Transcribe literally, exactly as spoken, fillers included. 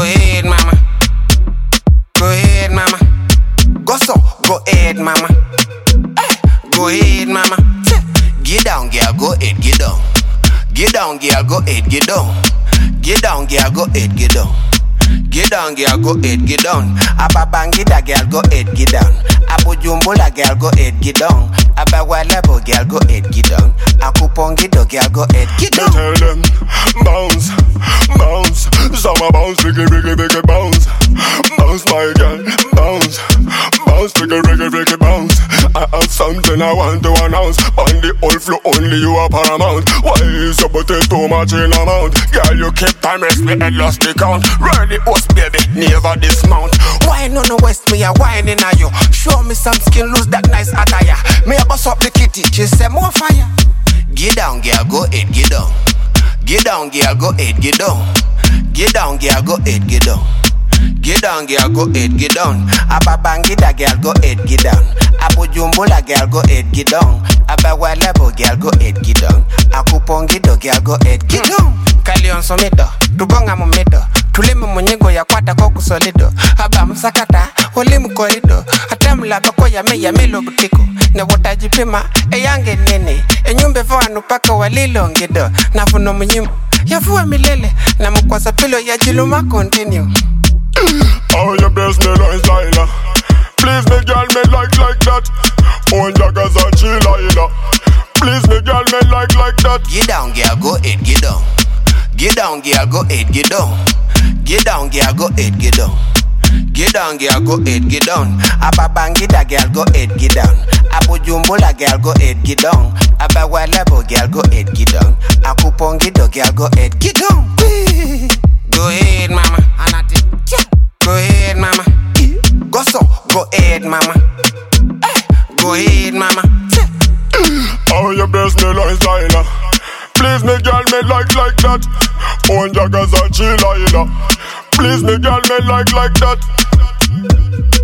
ahead, mama. Go ahead, mama. Go so, go ahead, mama. Hey, go ahead, mama. Get down, girl, go ahead, get down. Get down, girl, go ahead, get down. Get down, girl, go ahead, get down. Get down, girl, go ahead, get down. Ababangida, girl, go ahead, get down. Abujumbula, girl, go ahead, get down. Abawalabo, girl, go ahead, get down. Akupongido, girl, go ahead, get down. Tell them, bounce, bounce. Summer bounce, biggie, biggie, biggie, bounce. Bounce, my girl, bounce. Bounce, biggie, biggie, biggie, bounce. I have something I want to announce. On the old floor, only you are paramount. Why is your booty too much in amount? Girl, you keep time, me and lost the count. Ready, host, baby, never dismount. Why no no west me a whining at you? Show me some skin, lose that nice attire. Me a bust up the kitty, she say more fire. Get down, girl, go ahead, get down. Get down, girl, go ahead, get down. Get down, girl, go ahead, get down. Get down, girl, go ahead, get down. Ababangida, girl, go ahead, get down. Abujumbula, girl, go ahead, get down. Abawalabo, girl, go ahead, get down. Akupongido, girl, go ahead, get down. Kalion somedo, tugonga mumedo. Tulemu mwenyego ya kwata koku solido. Haba msakata, walimu korido. Hatemla bako ya me ya melo butiko. Ne watajipima, e yange nene. E nyumbe vanu paka walilo ngido. Nafuno mnyimu, ya fuwa milele. Na mkwasa pilo ya jiluma continue. Oh, you bless me like Zyla. Please me girl, me like like that. Oh, jagas and chila. Please me girl, me like like that. Get down, girl, go ahead, get down. Get down, girl, go ahead, get down. Get down, girl, go ahead, get down. Get down, girl, go ahead, get down. Ababangida, girl, go ahead, get down. Abujumbula, girl, go ahead, get down. Abawalabo, girl, go ahead, get down. Akupongido, girl, go ahead, get down. Go ahead, mama. Go ahead, mama. Go so, go ahead, mama. Hey, go ahead, mama. Oh, you bless me like Zyla. Please me girl, me like like that. Oh, jagas and chila. Please me girl, me like like that.